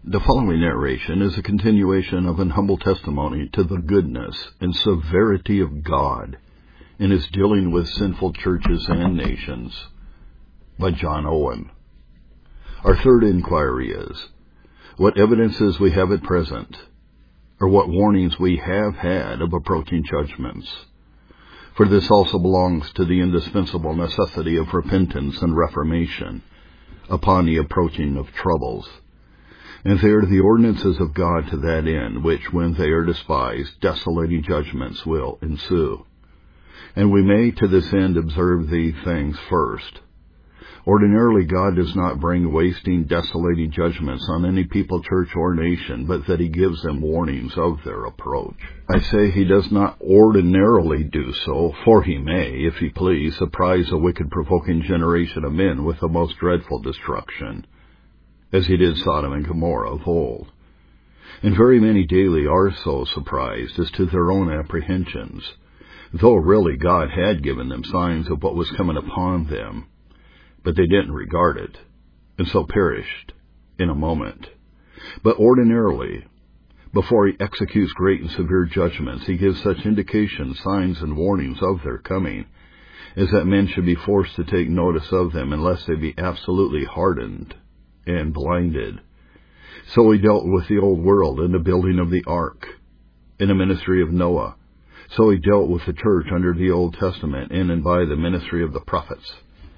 The following narration is a continuation of an humble testimony to the goodness and severity of God in His dealing with sinful churches and nations, by John Owen. Our third inquiry is, what evidences we have at present, or what warnings we have had of approaching judgments. For this also belongs to the indispensable necessity of repentance and reformation upon the approaching of troubles. And they are the ordinances of God to that end, which, when they are despised, desolating judgments will ensue. And we may to this end observe these things first. Ordinarily God does not bring wasting, desolating judgments on any people, church, or nation, but that He gives them warnings of their approach. I say He does not ordinarily do so, for He may, if He please, surprise a wicked, provoking generation of men with the most dreadful destruction, as He did Sodom and Gomorrah of old. And very many daily are so surprised as to their own apprehensions, though really God had given them signs of what was coming upon them. But they didn't regard it, and so perished in a moment. But ordinarily, before He executes great and severe judgments, He gives such indications, signs, and warnings of their coming, as that men should be forced to take notice of them, unless they be absolutely hardened and blinded. So He dealt with the old world in the building of the ark, in the ministry of Noah. So He dealt with the church under the Old Testament, in and by the ministry of the prophets.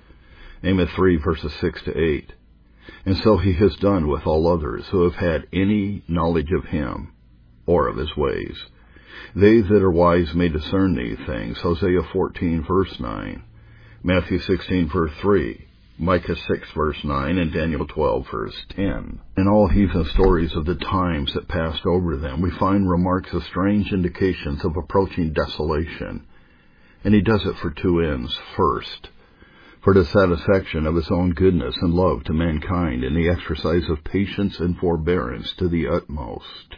Amos 3, verses 6 to 8. And so He has done with all others who have had any knowledge of Him, or of His ways. They that are wise may discern these things. Hosea 14, verse 9. Matthew 16, verse 3. Micah 6, verse 9, and Daniel 12, verse 10. In all heathen stories of the times that passed over them, we find remarks of strange indications of approaching desolation. And He does it for two ends. First, for the satisfaction of His own goodness and love to mankind, in the exercise of patience and forbearance to the utmost.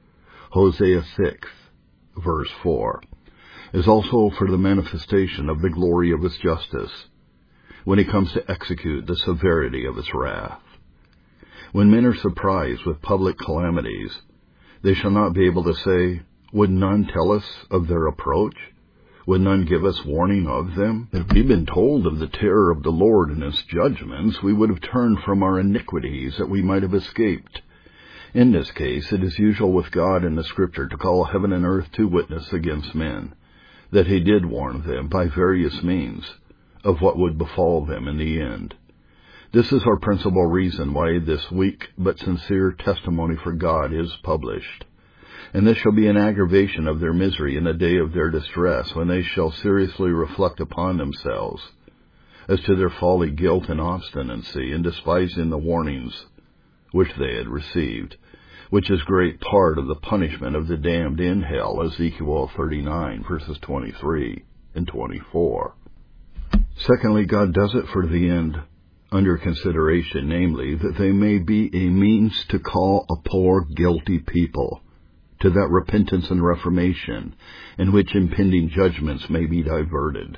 Hosea 6, verse 4. Is also for the manifestation of the glory of His justice, when He comes to execute the severity of His wrath. When men are surprised with public calamities, they shall not be able to say, would none tell us of their approach? Would none give us warning of them? If we'd been told of the terror of the Lord and His judgments, we would have turned from our iniquities, that we might have escaped. In this case, it is usual with God in the Scripture to call heaven and earth to witness against men, that He did warn them by various means of what would befall them in the end. This is our principal reason why this weak but sincere testimony for God is published. And this shall be an aggravation of their misery in the day of their distress, when they shall seriously reflect upon themselves as to their folly, guilt, and obstinacy in despising the warnings which they had received, which is great part of the punishment of the damned in hell, Ezekiel 39, verses 23 and 24. Secondly, God does it for the end under consideration, namely, that they may be a means to call a poor, guilty people to that repentance and reformation in which impending judgments may be diverted.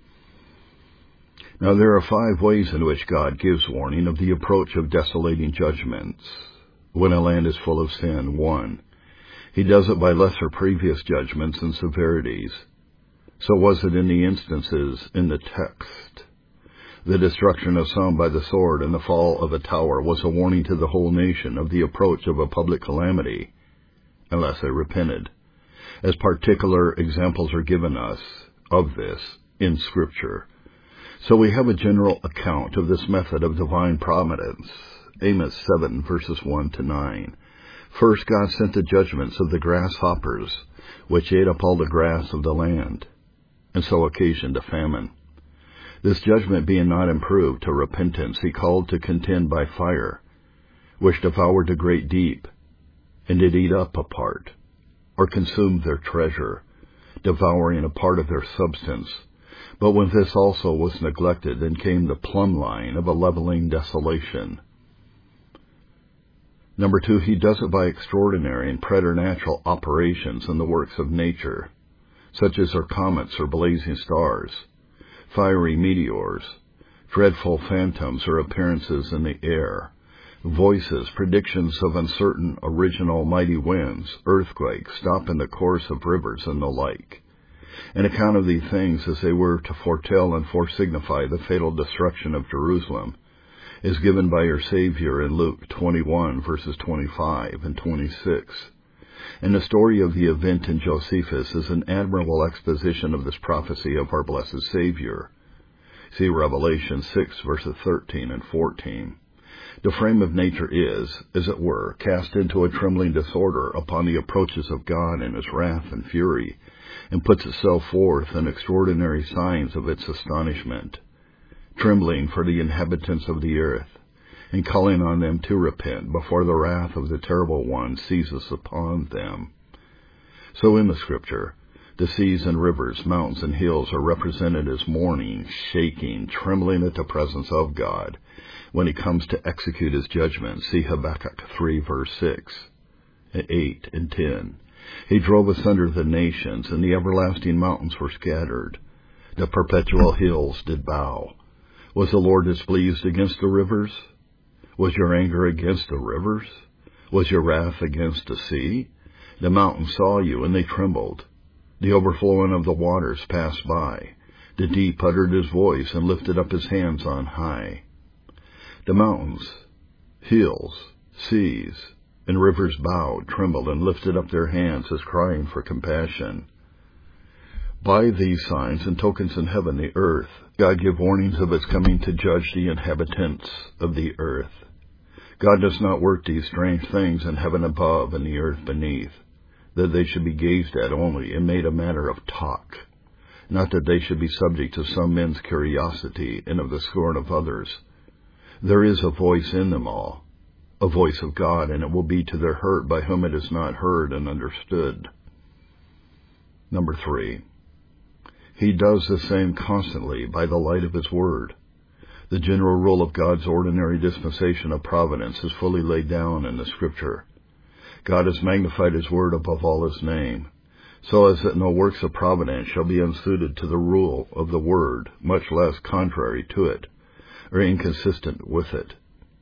Now there are 5 ways in which God gives warning of the approach of desolating judgments when a land is full of sin. 1. He does it by lesser previous judgments and severities. So was it in the instances in the text. The destruction of some by the sword and the fall of a tower was a warning to the whole nation of the approach of a public calamity, unless they repented, as particular examples are given us of this in Scripture. So we have a general account of this method of divine providence. Amos 7, verses 1 to 9. First, God sent the judgments of the grasshoppers, which ate up all the grass of the land, and so occasioned a famine. This judgment being not improved to repentance, He called to contend by fire, which devoured a great deep, and did eat up a part, or consumed their treasure, devouring a part of their substance. But when this also was neglected, then came the plumb line of a leveling desolation. Number 2, He does it by extraordinary and preternatural operations in the works of nature, such as are comets or blazing stars, fiery meteors, dreadful phantoms or appearances in the air, Voices, predictions of uncertain, original, mighty winds, earthquakes, stop in the course of rivers, and the like. An account of these things as they were to foretell and foresignify the fatal destruction of Jerusalem is given by our Savior in Luke 21, verses 25 and 26. And the story of the event in Josephus is an admirable exposition of this prophecy of our blessed Savior. See Revelation 6, verses 13 and 14. The frame of nature is, as it were, cast into a trembling disorder upon the approaches of God in his wrath and fury, and puts itself forth in extraordinary signs of its astonishment, trembling for the inhabitants of the earth, and calling on them to repent before the wrath of the terrible one seizes upon them. So in the Scripture, the seas and rivers, mountains and hills are represented as mourning, shaking, trembling at the presence of God when he comes to execute his judgment. See Habakkuk 3, verse 6, 8, and 10. He drove asunder the nations, and the everlasting mountains were scattered. The perpetual hills did bow. Was the Lord displeased against the rivers? Was your anger against the rivers? Was your wrath against the sea? The mountains saw you, and they trembled. The overflowing of the waters passed by. The deep uttered his voice and lifted up his hands on high. The mountains, hills, seas, and rivers bowed, trembled, and lifted up their hands as crying for compassion. By these signs and tokens in heaven, the earth, God give warnings of its coming to judge the inhabitants of the earth. God does not work these strange things in heaven above and the earth beneath, that they should be gazed at only and made a matter of talk, not that they should be subject to some men's curiosity and of the scorn of others. There is a voice in them all, a voice of God, and it will be to their hurt by whom it is not heard and understood. Number 3. He does the same constantly by the light of his word. The general rule of God's ordinary dispensation of providence is fully laid down in the Scripture. God has magnified his word above all his name, so as that no works of providence shall be unsuited to the rule of the word, much less contrary to it, or inconsistent with it.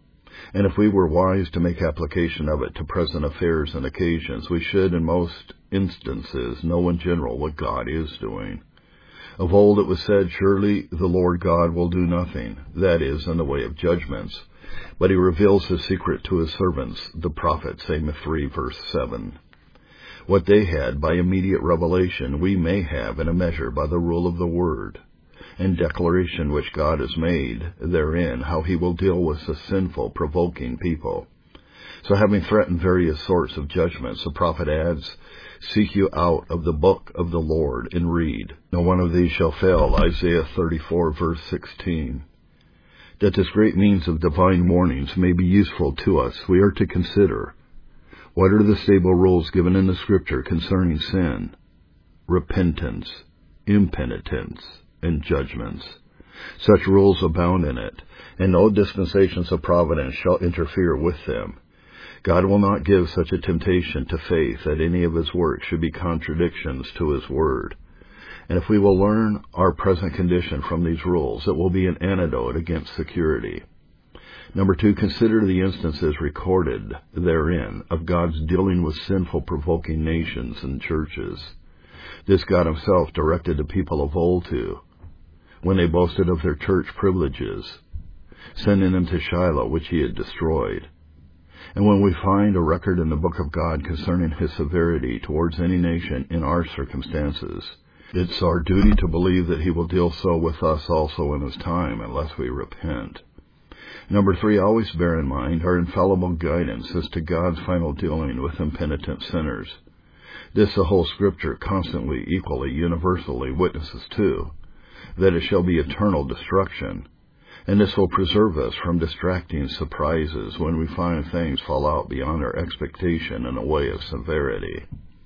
And if we were wise to make application of it to present affairs and occasions, we should in most instances know in general what God is doing. Of old it was said, surely the Lord God will do nothing, that is, in the way of judgments, but he reveals his secret to his servants, the prophets, Amos 3, verse 7. What they had by immediate revelation, we may have in a measure by the rule of the word, and declaration which God has made therein, how he will deal with the sinful, provoking people. So having threatened various sorts of judgments, the prophet adds, seek you out of the book of the Lord and read. No one of these shall fail, Isaiah 34, verse 16. That this great means of divine warnings may be useful to us, we are to consider, what are the stable rules given in the Scripture concerning sin, repentance, impenitence, and judgments? Such rules abound in it, and no dispensations of providence shall interfere with them. God will not give such a temptation to faith that any of his works should be contradictions to his word. And if we will learn our present condition from these rules, it will be an antidote against security. Number 2, consider the instances recorded therein of God's dealing with sinful, provoking nations and churches. This God himself directed the people of old to, when they boasted of their church privileges, sending them to Shiloh, which he had destroyed. And when we find a record in the book of God concerning his severity towards any nation in our circumstances, it's our duty to believe that he will deal so with us also in his time, unless we repent. Number 3, always bear in mind our infallible guidance as to God's final dealing with impenitent sinners. This the whole Scripture constantly, equally, universally witnesses to, that it shall be eternal destruction. And this will preserve us from distracting surprises when we find things fall out beyond our expectation in a way of severity.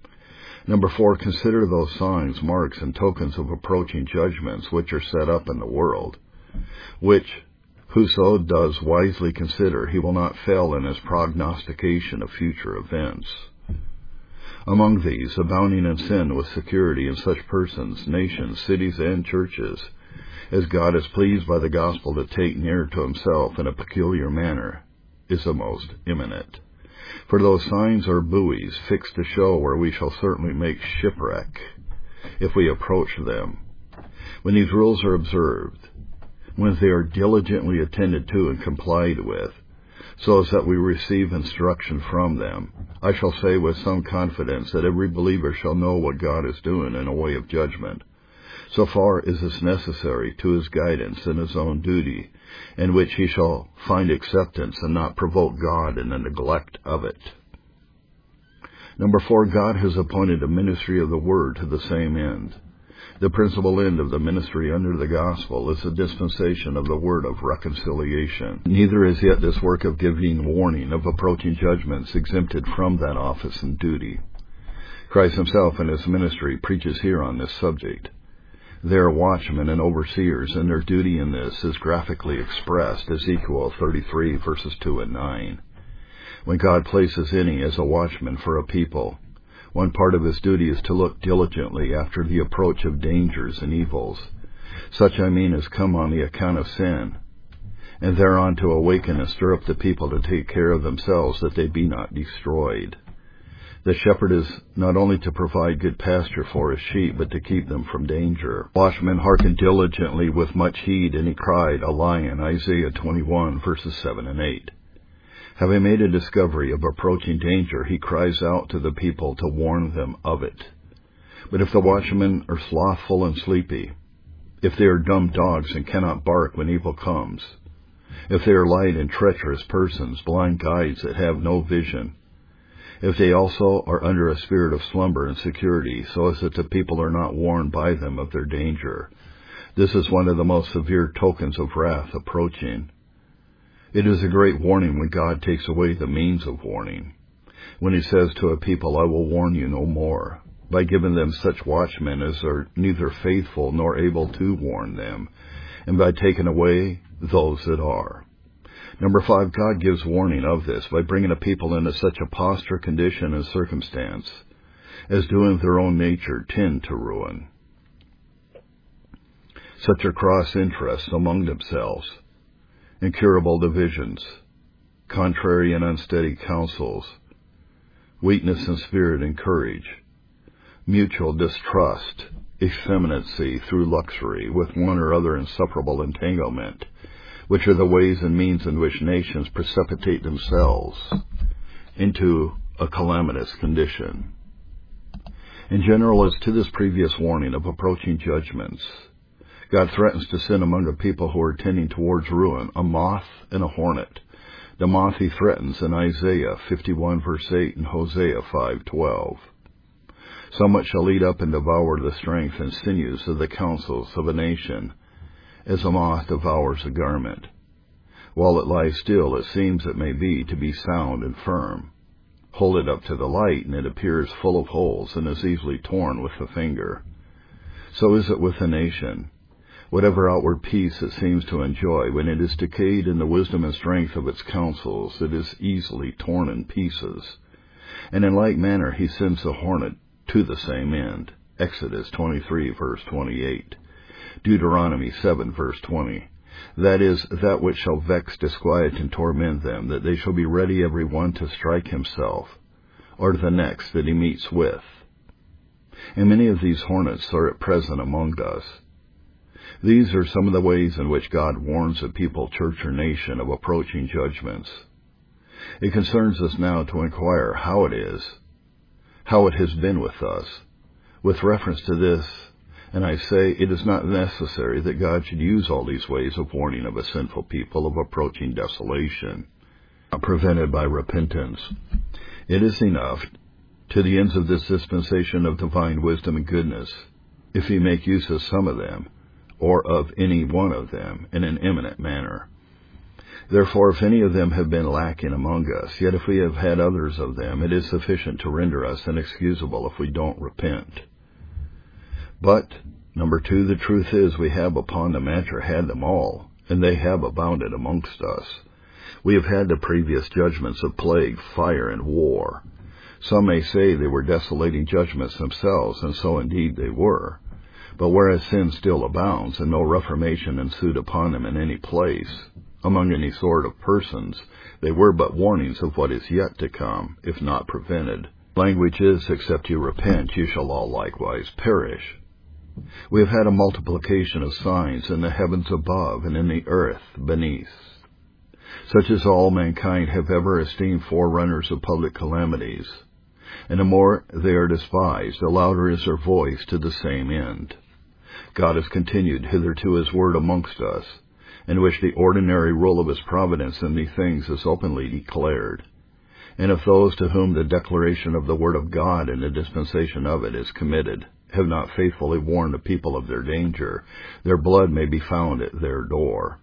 Number 4, consider those signs, marks, and tokens of approaching judgments which are set up in the world, which, whoso does wisely consider, he will not fail in his prognostication of future events. Among these, abounding in sin with security in such persons, nations, cities, and churches, as God is pleased by the gospel to take near to himself in a peculiar manner, is the most imminent. For those signs are buoys fixed to show where we shall certainly make shipwreck if we approach them. When these rules are observed, when they are diligently attended to and complied with, so as that we receive instruction from them, I shall say with some confidence that every believer shall know what God is doing in a way of judgment, so far as is necessary to his guidance in his own duty, in which he shall find acceptance and not provoke God in the neglect of it. Number 4, God has appointed a ministry of the Word to the same end. The principal end of the ministry under the gospel is the dispensation of the word of reconciliation. Neither is yet this work of giving warning of approaching judgments exempted from that office and duty. Christ himself in his ministry preaches here on this subject. They are watchmen and overseers, and their duty in this is graphically expressed, Ezekiel 33, verses 2 and 9. When God places any as a watchman for a people, one part of his duty is to look diligently after the approach of dangers and evils, such as come on the account of sin, and thereon to awaken and stir up the people to take care of themselves that they be not destroyed. The shepherd is not only to provide good pasture for his sheep, but to keep them from danger. Watchman hearkened diligently with much heed, and he cried, a lion, Isaiah 21, verses 7 and 8. Having made a discovery of approaching danger, he cries out to the people to warn them of it. But if the watchmen are slothful and sleepy, if they are dumb dogs and cannot bark when evil comes, if they are light and treacherous persons, blind guides that have no vision, if they also are under a spirit of slumber and security, so as that the people are not warned by them of their danger, this is one of the most severe tokens of wrath approaching. It is a great warning when God takes away the means of warning, when he says to a people, I will warn you no more, by giving them such watchmen as are neither faithful nor able to warn them, and by taking away those that are. Number 5, God gives warning of this by bringing a people into such a posture, condition, and circumstance as do in their own nature tend to ruin. Such are cross interests among themselves, incurable divisions, contrary and unsteady counsels, weakness in spirit and courage, mutual distrust, effeminacy through luxury, with one or other insufferable entanglement, which are the ways and means in which nations precipitate themselves into a calamitous condition. In general, as to this previous warning of approaching judgments, God threatens to send among a people who are tending towards ruin a moth and a hornet. The moth he threatens in Isaiah 51 verse 8 and Hosea 5:12. Somewhat shall eat up and devour the strength and sinews of the counsels of a nation, as a moth devours a garment. While it lies still, it seems, it may be, to be sound and firm. Hold it up to the light, and it appears full of holes and is easily torn with the finger. So is it with a nation. Whatever outward peace it seems to enjoy, when it is decayed in the wisdom and strength of its counsels, it is easily torn in pieces. And in like manner he sends the hornet to the same end. Exodus 23, verse 28. Deuteronomy 7, verse 20. That is, that which shall vex, disquiet, and torment them, that they shall be ready every one to strike himself, or the next that he meets with. And many of these hornets are at present among us. These are some of the ways in which God warns a people, church, or nation of approaching judgments. It concerns us now to inquire how it has been with us. With reference to this, and I say it is not necessary that God should use all these ways of warning of a sinful people of approaching desolation, prevented by repentance. It is enough, to the ends of this dispensation of divine wisdom and goodness, if he make use of some of them, or of any one of them, in an eminent manner. Therefore, if any of them have been lacking among us, yet if we have had others of them, it is sufficient to render us inexcusable if we don't repent. But, number 2, the truth is we have upon the matter had them all, and they have abounded amongst us. We have had the previous judgments of plague, fire, and war. Some may say they were desolating judgments themselves, and so indeed they were. But whereas sin still abounds, and no reformation ensued upon them in any place, among any sort of persons, they were but warnings of what is yet to come, if not prevented. Language is, except you repent, you shall all likewise perish. We have had a multiplication of signs in the heavens above and in the earth beneath, such as all mankind have ever esteemed forerunners of public calamities. And the more they are despised, the louder is their voice to the same end. God has continued hitherto his word amongst us, in which the ordinary rule of his providence in these things is openly declared. And if those to whom the declaration of the word of God and the dispensation of it is committed have not faithfully warned the people of their danger, their blood may be found at their door.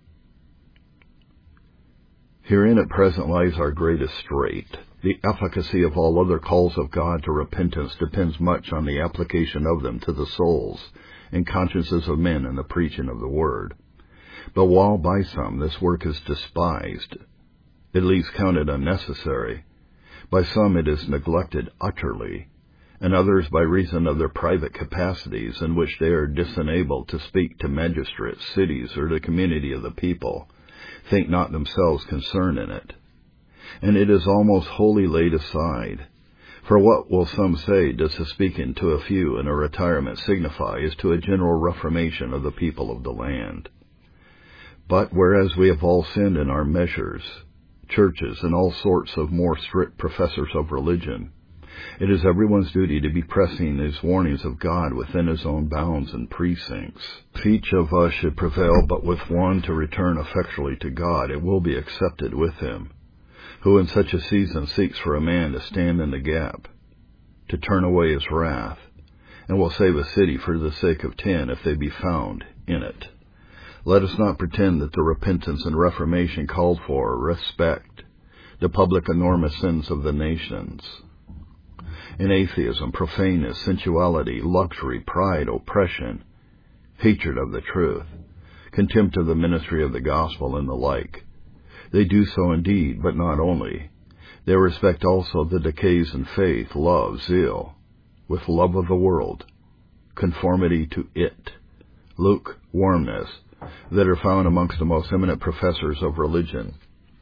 Herein at present lies our greatest strait. The efficacy of all other calls of God to repentance depends much on the application of them to the souls and consciences of men in the preaching of the word. But while by some this work is despised, at least counted unnecessary, by some it is neglected utterly, and others by reason of their private capacities in which they are disenabled to speak to magistrates, cities, or the community of the people, think not themselves concerned in it. And it is almost wholly laid aside. For what will some say does the speaking to a few in a retirement signify as to a general reformation of the people of the land? But whereas we have all sinned in our measures, churches, and all sorts of more strict professors of religion, it is everyone's duty to be pressing these warnings of God within his own bounds and precincts. If each of us should prevail but with one to return effectually to God, it will be accepted with him, who in such a season seeks for a man to stand in the gap, to turn away his wrath, and will save a city for the sake of 10 if they be found in it. Let us not pretend that the repentance and reformation called for respect the public enormous sins of the nations. In atheism, profaneness, sensuality, luxury, pride, oppression, hatred of the truth, contempt of the ministry of the gospel, and the like. They do so indeed, but not only. They respect also the decays in faith, love, zeal, with love of the world, conformity to it, lukewarmness, that are found amongst the most eminent professors of religion.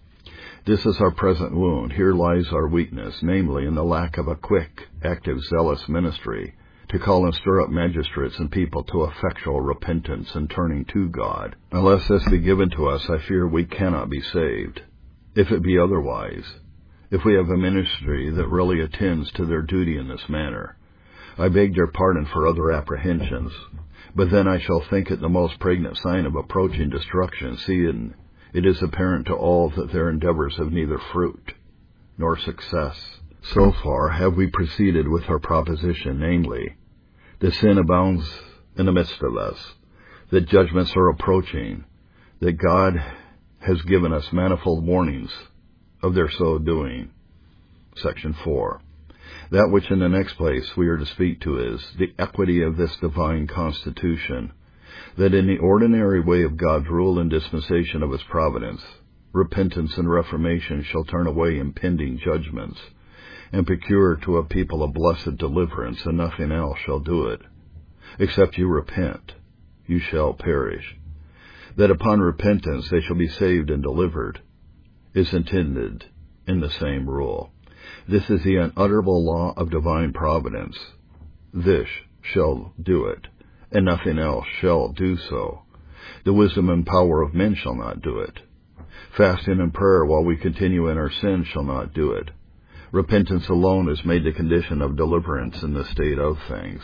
This is our present wound. Here lies our weakness, namely in the lack of a quick, active, zealous ministry, to call and stir up magistrates and people to effectual repentance and turning to God. Unless this be given to us, I fear we cannot be saved. If it be otherwise, if we have a ministry that really attends to their duty in this manner, I beg your pardon for other apprehensions, but then I shall think it the most pregnant sign of approaching destruction, seeing it is apparent to all that their endeavors have neither fruit nor success. So far have we proceeded with our proposition, namely, that sin abounds in the midst of us, that judgments are approaching, that God has given us manifold warnings of their so doing. Section 4. That which in the next place we are to speak to is the equity of this divine constitution, that in the ordinary way of God's rule and dispensation of his providence, repentance and reformation shall turn away impending judgments, and procure to a people a blessed deliverance, and nothing else shall do it. Except you repent, you shall perish. That upon repentance they shall be saved and delivered, is intended in the same rule. This is the unutterable law of divine providence. This shall do it, and nothing else shall do so. The wisdom and power of men shall not do it. Fasting and prayer while we continue in our sins shall not do it. Repentance alone is made the condition of deliverance in the state of things.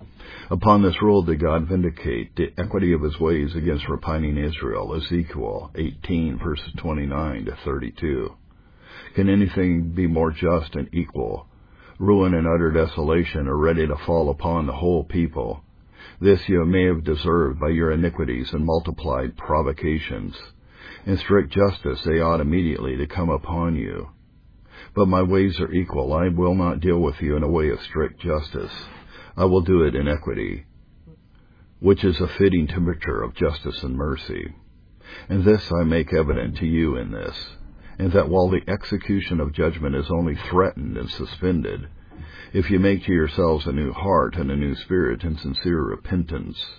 Upon this rule did God vindicate the equity of his ways against repining Israel, Ezekiel 18, verses 29 to 32. Can anything be more just and equal? Ruin and utter desolation are ready to fall upon the whole people. This you may have deserved by your iniquities and multiplied provocations. In strict justice they ought immediately to come upon you. But my ways are equal. I will not deal with you in a way of strict justice. I will do it in equity, which is a fitting temperature of justice and mercy. And this I make evident to you in this, and that while the execution of judgment is only threatened and suspended, if you make to yourselves a new heart and a new spirit in sincere repentance,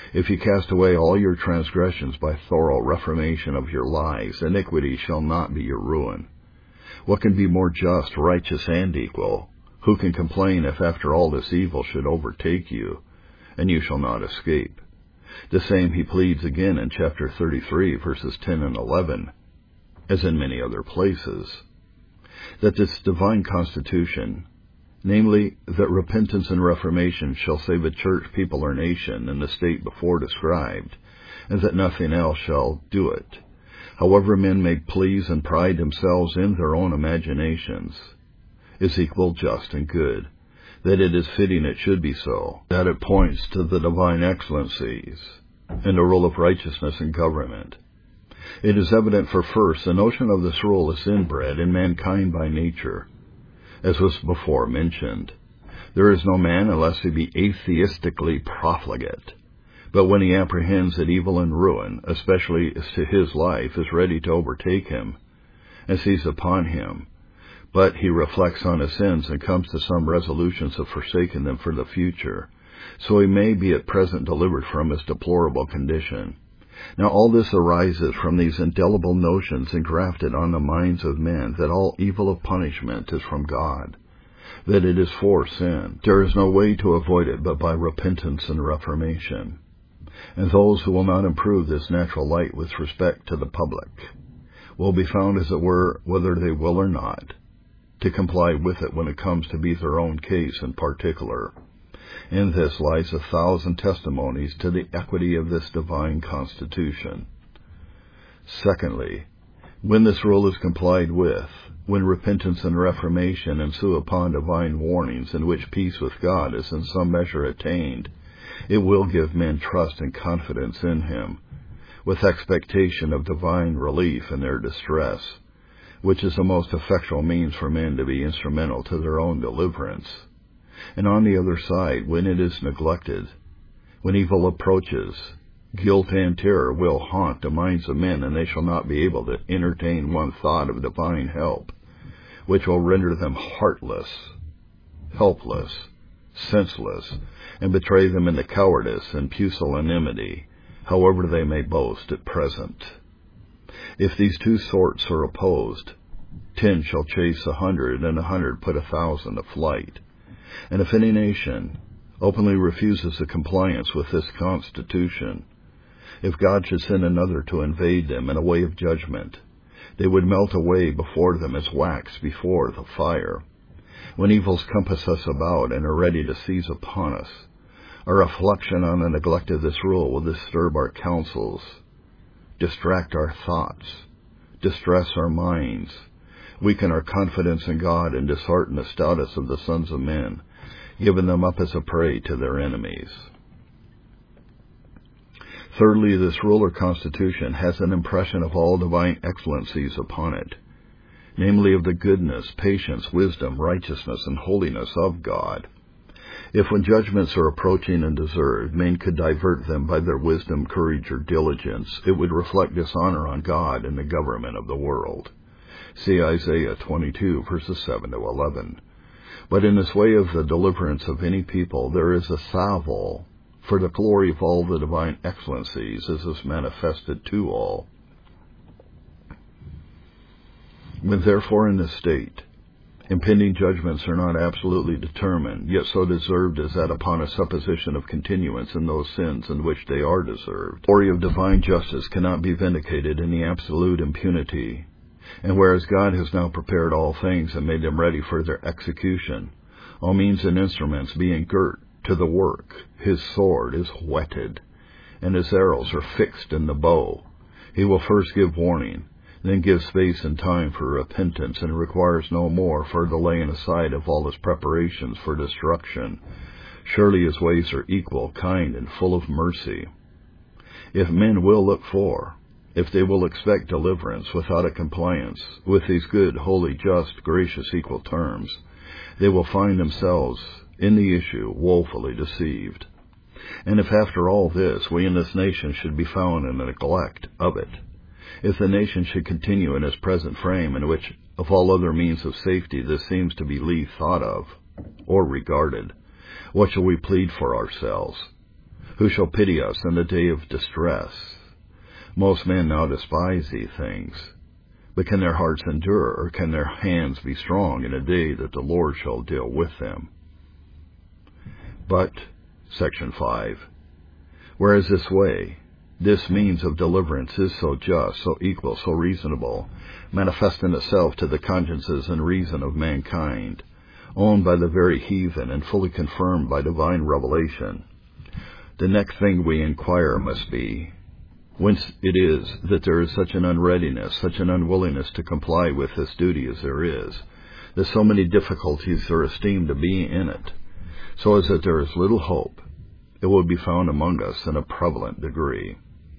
If you cast away all your transgressions by thorough reformation of your lives, iniquity shall not be your ruin. What can be more just, righteous, and equal? Who can complain if after all this evil should overtake you, and you shall not escape? The same he pleads again in chapter 33, verses 10 and 11, as in many other places, that this divine constitution, namely, that repentance and reformation shall save a church, people, or nation in the state before described, and that nothing else shall do it, however men may please and pride themselves in their own imaginations, is equal, just, and good, that it is fitting it should be so, that it points to the divine excellencies and a rule of righteousness in government. It is evident, for first, the notion of this rule is inbred in mankind by nature, as was before mentioned. There is no man unless he be atheistically profligate. But when he apprehends that evil and ruin, especially as to his life, is ready to overtake him and seize upon him, but he reflects on his sins and comes to some resolutions of forsaking them for the future, so he may be at present delivered from his deplorable condition. Now all this arises from these indelible notions engrafted on the minds of men, that all evil of punishment is from God, that it is for sin. There is no way to avoid it but by repentance and reformation. And those who will not improve this natural light with respect to the public will be found, as it were, whether they will or not, to comply with it when it comes to be their own case in particular. In this lies 1,000 testimonies to the equity of this divine constitution. Secondly, when this rule is complied with, when repentance and reformation ensue upon divine warnings in which peace with God is in some measure attained, it will give men trust and confidence in Him, with expectation of divine relief in their distress, which is the most effectual means for men to be instrumental to their own deliverance. And on the other side, when it is neglected, when evil approaches, guilt and terror will haunt the minds of men, and they shall not be able to entertain one thought of divine help, which will render them heartless, helpless, senseless, and betray them into cowardice and pusillanimity, however they may boast at present. If these two sorts are opposed, 10 shall chase 100, and 100 put 1,000 to flight. And if any nation openly refuses the compliance with this constitution, if God should send another to invade them in a way of judgment, they would melt away before them as wax before the fire. When evils compass us about and are ready to seize upon us, a reflection on the neglect of this rule will disturb our counsels, distract our thoughts, distress our minds, weaken our confidence in God, and dishearten the stoutest of the sons of men, giving them up as a prey to their enemies. Thirdly, this rule or constitution has an impression of all divine excellencies upon it, namely of the goodness, patience, wisdom, righteousness, and holiness of God. If when judgments are approaching and deserved, men could divert them by their wisdom, courage, or diligence, it would reflect dishonor on God and the government of the world. See Isaiah 22, verses 7 to 11. But in this way of the deliverance of any people, there is a salvo for the glory of all the divine excellencies, as is manifested to all. When therefore in this state, impending judgments are not absolutely determined, yet so deserved as that upon a supposition of continuance in those sins in which they are deserved, the glory of divine justice cannot be vindicated in the absolute impunity. And whereas God has now prepared all things and made them ready for their execution, all means and instruments being girt to the work, His sword is whetted, and His arrows are fixed in the bow. He will first give warning, then give space and time for repentance, and requires no more for the laying aside of all His preparations for destruction. Surely His ways are equal, kind, and full of mercy. If men will look for, if they will expect deliverance without a compliance with these good, holy, just, gracious, equal terms, they will find themselves in the issue woefully deceived. And if after all this we in this nation should be found in the neglect of it, if the nation should continue in its present frame, in which of all other means of safety this seems to be least thought of or regarded, what shall we plead for ourselves? Who shall pity us in the day of distress? Most men now despise these things. But can their hearts endure, or can their hands be strong in a day that the Lord shall deal with them? But, Section 5, whereas this way, this means of deliverance is so just, so equal, so reasonable, manifest in itself to the consciences and reason of mankind, owned by the very heathen and fully confirmed by divine revelation, the next thing we inquire must be, whence it is that there is such an unreadiness, such an unwillingness to comply with this duty as there is, that so many difficulties are esteemed to be in it, so as that there is little hope it will be found among us in a prevalent degree.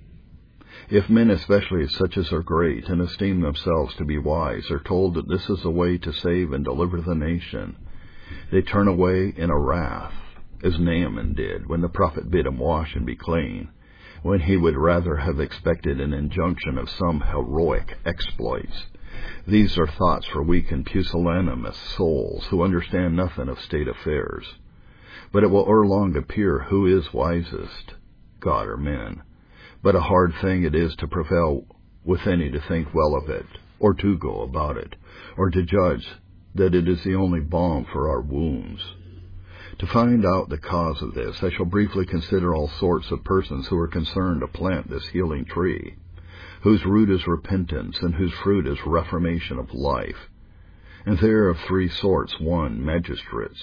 If men, especially such as are great and esteem themselves to be wise, are told that this is the way to save and deliver the nation, they turn away in a wrath, as Naaman did when the prophet bid him wash and be clean, when he would rather have expected an injunction of some heroic exploits. These are thoughts for weak and pusillanimous souls who understand nothing of state affairs. But it will ere long appear who is wisest, God or men. But a hard thing it is to prevail with any to think well of it, or to go about it, or to judge that it is the only balm for our wounds. To find out the cause of this, I shall briefly consider all sorts of persons who are concerned to plant this healing tree, whose root is repentance, and whose fruit is reformation of life. And they are of three sorts: 1, magistrates;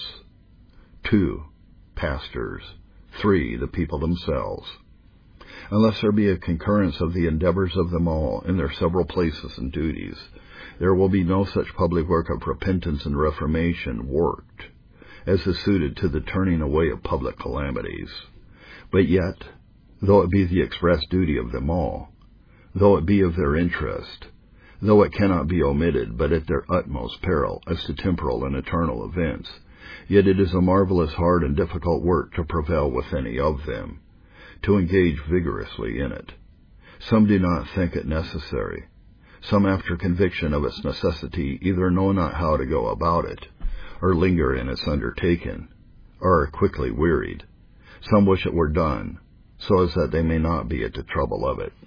2, pastors; 3, the people themselves. Unless there be a concurrence of the endeavors of them all in their several places and duties, there will be no such public work of repentance and reformation worked as is suited to the turning away of public calamities. But yet, though it be the express duty of them all, though it be of their interest, though it cannot be omitted but at their utmost peril as to temporal and eternal events, yet it is a marvelous hard and difficult work to prevail with any of them, to engage vigorously in it. Some do not think it necessary. Some, after conviction of its necessity, either know not how to go about it, or linger in its undertaking, or are quickly wearied. Some wish it were done, so as that they may not be at the trouble of it.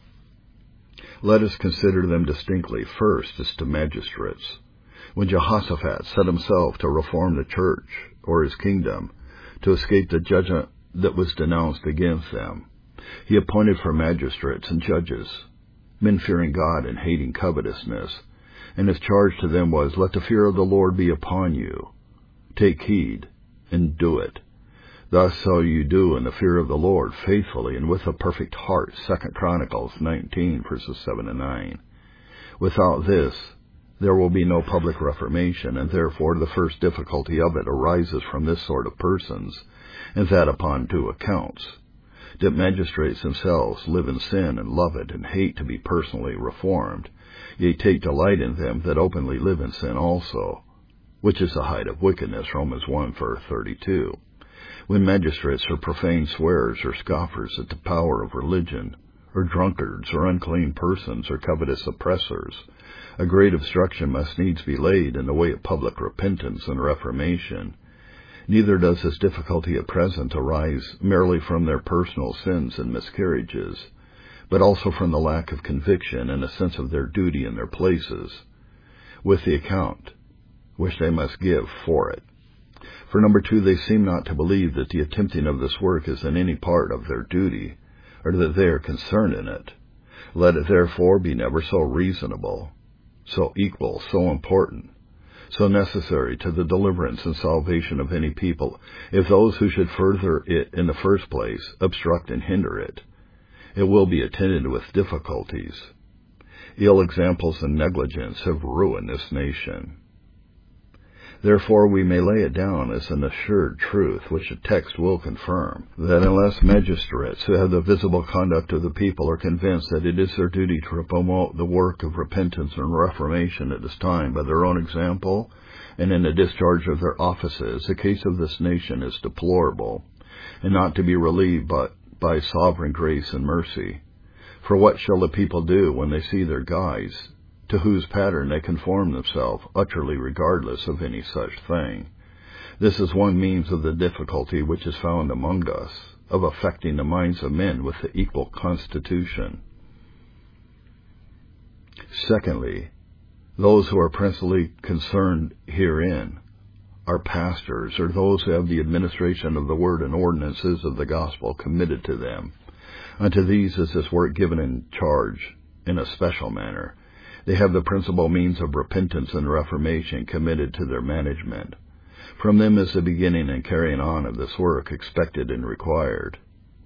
Let us consider them distinctly. First, as to magistrates. When Jehoshaphat set himself to reform the church, or his kingdom, to escape the judgment that was denounced against them, he appointed for magistrates and judges, men fearing God and hating covetousness, and his charge to them was, let the fear of the Lord be upon you. Take heed, and do it. Thus shall you do in the fear of the Lord faithfully and with a perfect heart. 2 Chronicles 19, verses 7 and 9. Without this, there will be no public reformation, and therefore the first difficulty of it arises from this sort of persons, and that upon 2 accounts: that magistrates themselves live in sin and love it, and hate to be personally reformed, yea, take delight in them that openly live in sin also, which is the height of wickedness, Romans 1, verse 32. When magistrates are profane swearers or scoffers at the power of religion, or drunkards, or unclean persons, or covetous oppressors, a great obstruction must needs be laid in the way of public repentance and reformation. Neither does this difficulty at present arise merely from their personal sins and miscarriages, but also from the lack of conviction and a sense of their duty in their places, with the account which they must give for it. For number 2, they seem not to believe that the attempting of this work is in any part of their duty, or that they are concerned in it. Let it therefore be never so reasonable, so equal, so important, so necessary to the deliverance and salvation of any people, if those who should further it in the first place obstruct and hinder it, it will be attended with difficulties. Ill examples and negligence have ruined this nation. Therefore we may lay it down as an assured truth, which the text will confirm, that unless magistrates who have the visible conduct of the people are convinced that it is their duty to promote the work of repentance and reformation at this time by their own example and in the discharge of their offices, the case of this nation is deplorable, and not to be relieved but by sovereign grace and mercy. For what shall the people do when they see their guides, to whose pattern they conform themselves, utterly regardless of any such thing? This is one means of the difficulty which is found among us, of affecting the minds of men with the equal constitution. Secondly, those who are principally concerned herein are pastors, or those who have the administration of the word and ordinances of the gospel committed to them. Unto these is this work given in charge in a special manner. They have the principal means of repentance and reformation committed to their management. From them is the beginning and carrying on of this work expected and required.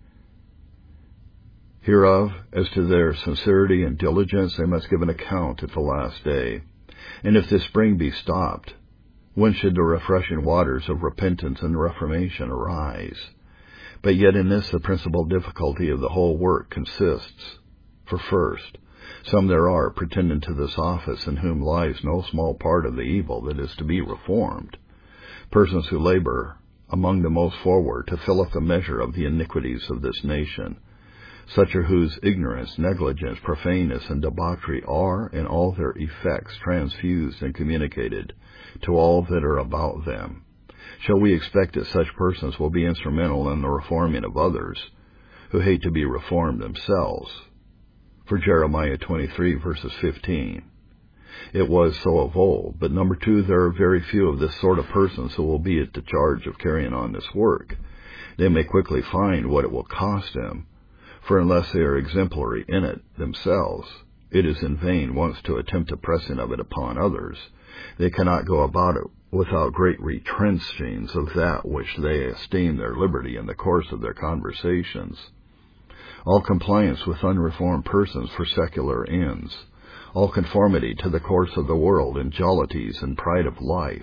Hereof, as to their sincerity and diligence, they must give an account at the last day. And if this spring be stopped, when should the refreshing waters of repentance and reformation arise? But yet in this the principal difficulty of the whole work consists. For first, some there are pretending to this office, in whom lies no small part of the evil that is to be reformed. Persons who labor among the most forward to fill up the measure of the iniquities of this nation, such are whose ignorance, negligence, profaneness, and debauchery are, in all their effects, transfused and communicated to all that are about them. Shall we expect that such persons will be instrumental in the reforming of others, who hate to be reformed themselves? For Jeremiah 23, verses 15. It was so of old, but number two, there are very few of this sort of persons who will be at the charge of carrying on this work. They may quickly find what it will cost them, for unless they are exemplary in it themselves, it is in vain once to attempt a pressing of it upon others. They cannot go about it without great retrenchings of that which they esteem their liberty in the course of their conversations. All compliance with unreformed persons for secular ends, all conformity to the course of the world in jollities and pride of life,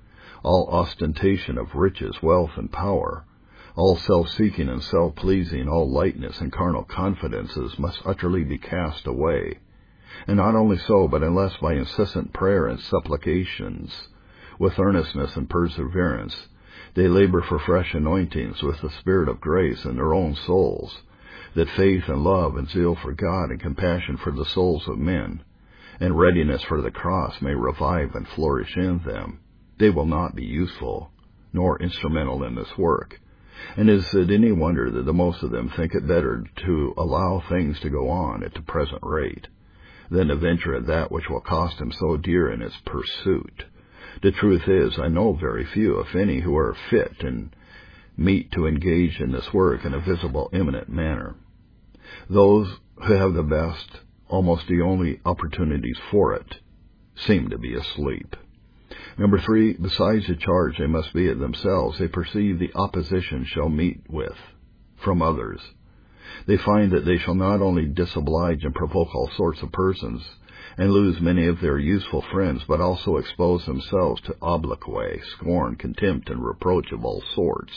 all ostentation of riches, wealth, and power, all self-seeking and self-pleasing, all lightness and carnal confidences must utterly be cast away. And not only so, but unless by incessant prayer and supplications, with earnestness and perseverance, they labor for fresh anointings with the Spirit of grace in their own souls, that faith and love and zeal for God and compassion for the souls of men, and readiness for the cross may revive and flourish in them, they will not be useful, nor instrumental in this work. And is it any wonder that the most of them think it better to allow things to go on at the present rate, than to venture at that which will cost them so dear in its pursuit? The truth is, I know very few, if any, who are fit and meet to engage in this work in a visible, eminent manner. Those who have the best, almost the only opportunities for it, seem to be asleep. Number three, besides the charge they must be at themselves, they perceive the opposition shall meet with from others. They find that they shall not only disoblige and provoke all sorts of persons, and lose many of their useful friends, but also expose themselves to obloquy, scorn, contempt, and reproach of all sorts.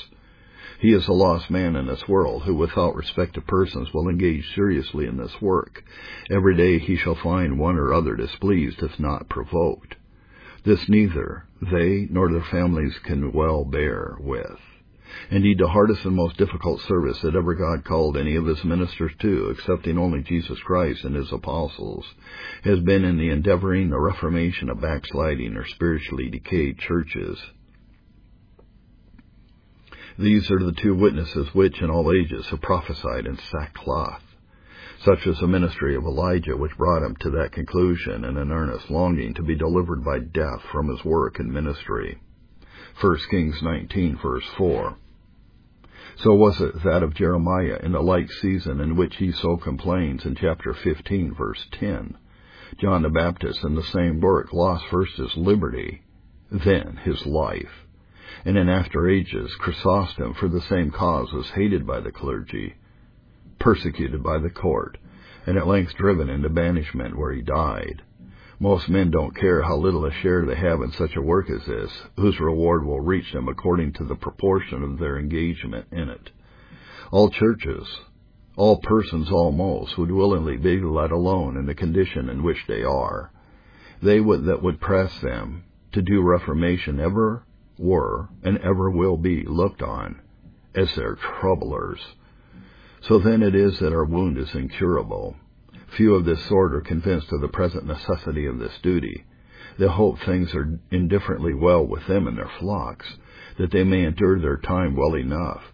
He is a lost man in this world, who without respect to persons will engage seriously in this work. Every day he shall find one or other displeased, if not provoked. This neither they nor their families can well bear with. Indeed, the hardest and most difficult service that ever God called any of his ministers to, excepting only Jesus Christ and his apostles, has been in the endeavoring the reformation of backsliding or spiritually decayed churches. These are the two witnesses which in all ages have prophesied in sackcloth. Such was the ministry of Elijah, which brought him to that conclusion and an earnest longing to be delivered by death from his work and ministry. 1 Kings 19, verse 4. So was it that of Jeremiah in the like season in which he so complains in chapter 15, verse 10. John the Baptist in the same work lost first his liberty, then his life. And in after ages, Chrysostom, for the same cause, was hated by the clergy, persecuted by the court, and at length driven into banishment, where he died. Most men don't care how little a share they have in such a work as this, whose reward will reach them according to the proportion of their engagement in it. All churches, all persons almost, would willingly be let alone in the condition in which they are. They that would press them to do reformation ever were and ever will be looked on as their troublers. So then it is that our wound is incurable. Few of this sort are convinced of the present necessity of this duty. They hope things are indifferently well with them and their flocks, that they may endure their time well enough.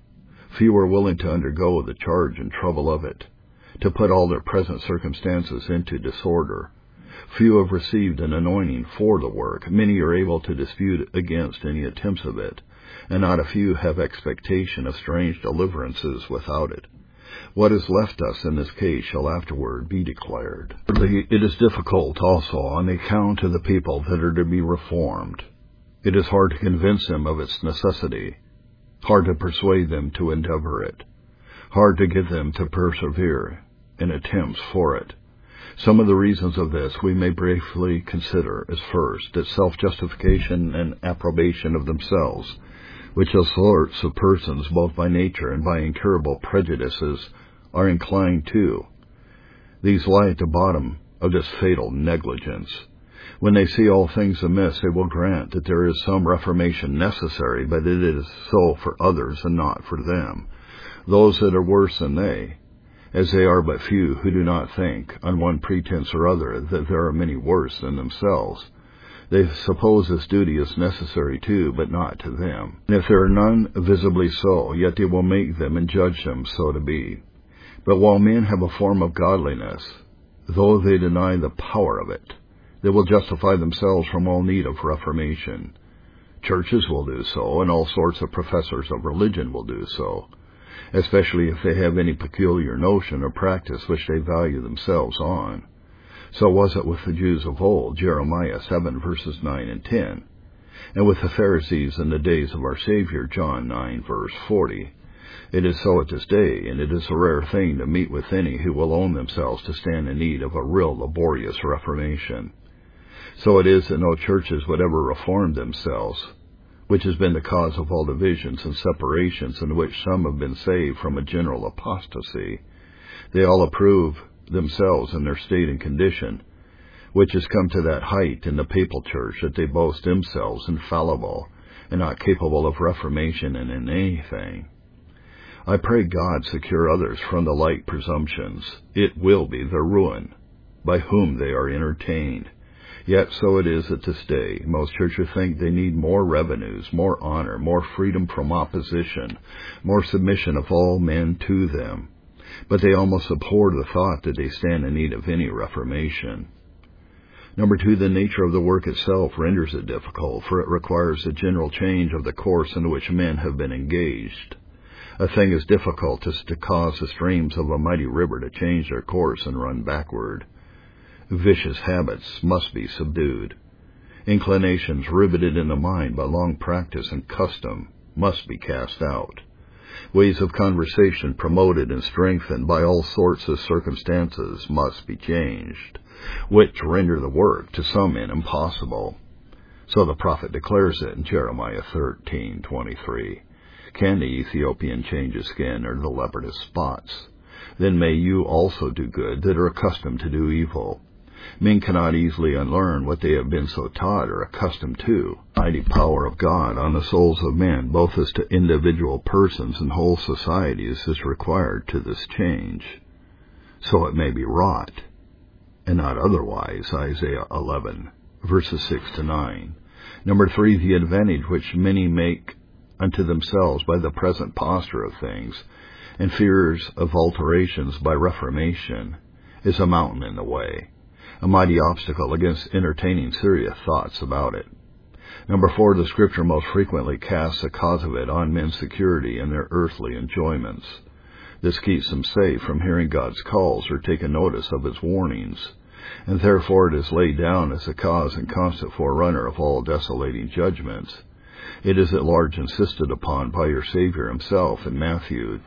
Few are willing to undergo the charge and trouble of it, to put all their present circumstances into disorder. Few have received an anointing for the work. Many are able to dispute against any attempts of it, and not a few have expectation of strange deliverances without it. What is left us in this case shall afterward be declared. It is difficult also on the account of the people that are to be reformed. It is hard to convince them of its necessity, hard to persuade them to endeavor it, hard to get them to persevere in attempts for it. Some of the reasons of this we may briefly consider as first, that self-justification and approbation of themselves, which all sorts of persons, both by nature and by incurable prejudices, are inclined to. These lie at the bottom of this fatal negligence. When they see all things amiss, they will grant that there is some reformation necessary, but it is so for others and not for them, those that are worse than they, as they are but few who do not think, on one pretense or other, that there are many worse than themselves. They suppose this duty is necessary too, but not to them. And if there are none visibly so, yet they will make them and judge them so to be. But while men have a form of godliness, though they deny the power of it, they will justify themselves from all need of reformation. Churches will do so, and all sorts of professors of religion will do so, especially if they have any peculiar notion or practice which they value themselves on. So was it with the Jews of old, Jeremiah 7 verses 9 and 10, and with the Pharisees in the days of our Savior, John 9 verse 40. It is so at this day, and it is a rare thing to meet with any who will own themselves to stand in need of a real laborious reformation. So it is that no churches would ever reform themselves, which has been the cause of all divisions and separations, in which some have been saved from a general apostasy. They all approve themselves in their state and condition, which has come to that height in the papal church that they boast themselves infallible and not capable of reformation in anything. I pray God secure others from the like presumptions. It will be their ruin, by whom they are entertained. Yet so it is at this day. Most churches think they need more revenues, more honor, more freedom from opposition, more submission of all men to them. But they almost abhor the thought that they stand in need of any reformation. Number 2, the nature of the work itself renders it difficult, for it requires a general change of the course in which men have been engaged. A thing as difficult as to cause the streams of a mighty river to change their course and run backward. Vicious habits must be subdued. Inclinations riveted in the mind by long practice and custom must be cast out. Ways of conversation promoted and strengthened by all sorts of circumstances must be changed, which render the work to some men impossible. So the prophet declares it in Jeremiah 13:23. Can the Ethiopian change his skin, or the leopard his spots? Then may you also do good that are accustomed to do evil. Men cannot easily unlearn what they have been so taught or accustomed to. The mighty power of God on the souls of men, both as to individual persons and whole societies, is required to this change, so it may be wrought, and not otherwise. Isaiah 11, verses 6 to 9. Number 3, the advantage which many make unto themselves by the present posture of things, and fears of alterations by reformation, is a mountain in the way, a mighty obstacle against entertaining serious thoughts about it. Number 4, the Scripture most frequently casts the cause of it on men's security and their earthly enjoyments. This keeps them safe from hearing God's calls or taking notice of His warnings, and therefore it is laid down as the cause and constant forerunner of all desolating judgments. It is at large insisted upon by your Savior Himself in Matthew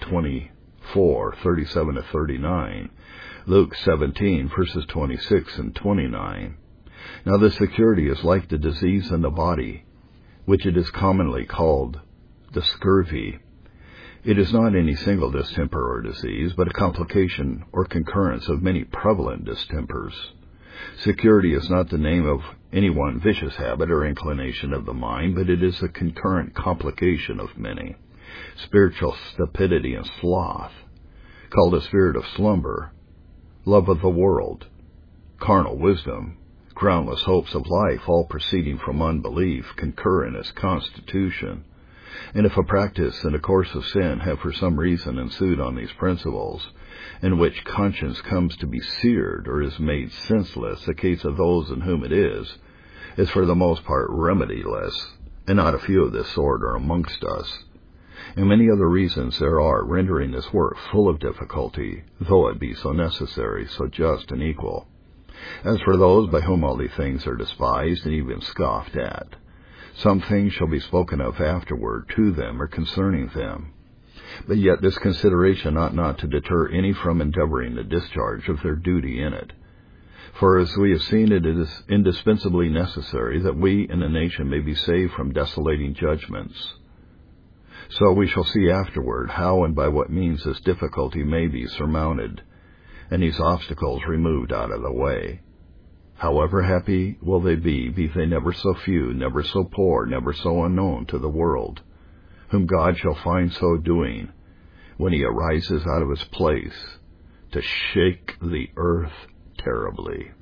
24:37 to 39, Luke 17, verses 26 and 29. Now this security is like the disease in the body, which it is commonly called the scurvy. It is not any single distemper or disease, but a complication or concurrence of many prevalent distempers. Security is not the name of any one vicious habit or inclination of the mind, but it is a concurrent complication of many. Spiritual stupidity and sloth, called a spirit of slumber, love of the world, carnal wisdom, groundless hopes of life, all proceeding from unbelief, concur in its constitution. And if a practice and a course of sin have for some reason ensued on these principles, in which conscience comes to be seared or is made senseless, the case of those in whom it is for the most part remediless, and not a few of this sort are amongst us. And many other reasons there are rendering this work full of difficulty, though it be so necessary, so just and equal. As for those by whom all these things are despised and even scoffed at, some things shall be spoken of afterward to them or concerning them. But yet this consideration ought not to deter any from endeavoring the discharge of their duty in it. For as we have seen, it is indispensably necessary that we in a nation may be saved from desolating judgments. So we shall see afterward how and by what means this difficulty may be surmounted, and these obstacles removed out of the way. However happy will they be they never so few, never so poor, never so unknown to the world, whom God shall find so doing, when he arises out of his place to shake the earth terribly.